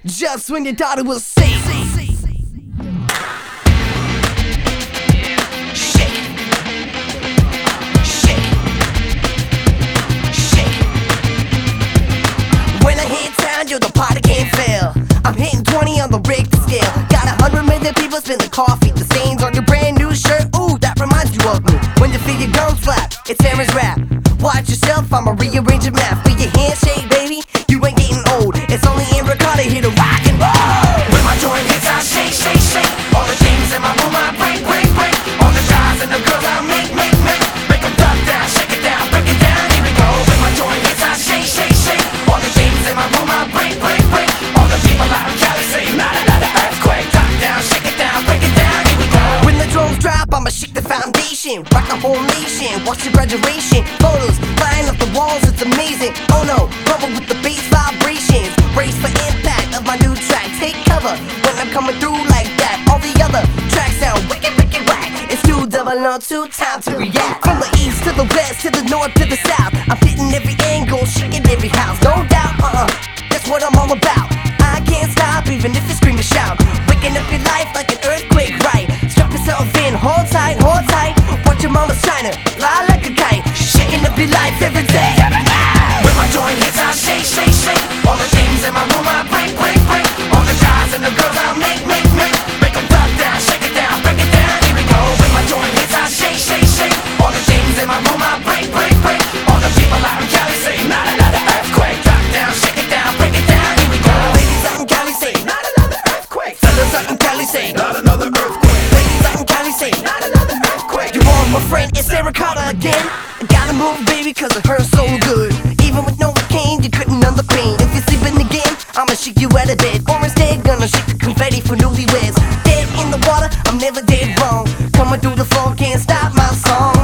just when you thought it was safe. Shake, shake, shake. When I hit town, yo, the party can't fail. I'm hitting 20 on the Richter scale. Got 100 million people spin the coffee. The stains on your brand new shirt, ooh, that reminds you of me. When you feel your gums flap, it's Aaron's rap. Watch yourself, I'ma rearrange your map. With your handshake, baby, you ain't getting old. It's only in Ricardo here to rock and roll. When my joint hits, I shake, shake, shake. All the things in my room, I break, break, break. All the guys and the girls, I make, make, make. Make them duck down, shake it down, break it down, here we go. When my joint hits, I shake, shake, shake. All the things in my room, I break, break, break. All the people out in Cali say, not another earthquake. Duck down, shake it down, break it down, here we go. When the drums drop, I'ma shake the foundation. Rock the whole nation, watch the graduation. Photos flying off the walls, it's amazing. Oh no, rumble with the bass vibrations. Brace for impact of my new track. Take cover when I'm coming through like that. All the other tracks sound wicked, wicked whack. It's 2-0-2, time to react. From the east to the west, to the north to the south, I'm hitting every angle, shaking every house. No doubt, that's what I'm all about. I can't stop even if you scream and shout. Waking up your life like an earthquake, right? Strap yourself in, hold tight, hold tight. Watch your mama shine, fly like a kite. Shaking up your life every day, every night. When my joint hits, I shake, shake, shake. All the things in my room, I break, break, break. All the guys and the girls, I make, make, make. Make them duck down, shake it down, break it down, here we go. When my joint hits, I shake, shake, shake. All the things in my room, I break, break, break. All the people out in Cali say, not another earthquake. Duck down, shake it down, break it down, here we go. Ladies out in Cali say, not another earthquake. Fellas out in Cali say, not another earthquake. Ladies out in Cali say, not another earthquake. You want my friend, it's Aaron Carter again. I gotta move, baby, cause it hurts so good. Even with no cane, you couldn't numb the pain. If you're sleeping again, I'ma shake you out of bed. Or instead, gonna shake the confetti for newlyweds. Dead in the water, I'm never dead wrong. Coming through the floor, can't stop my song.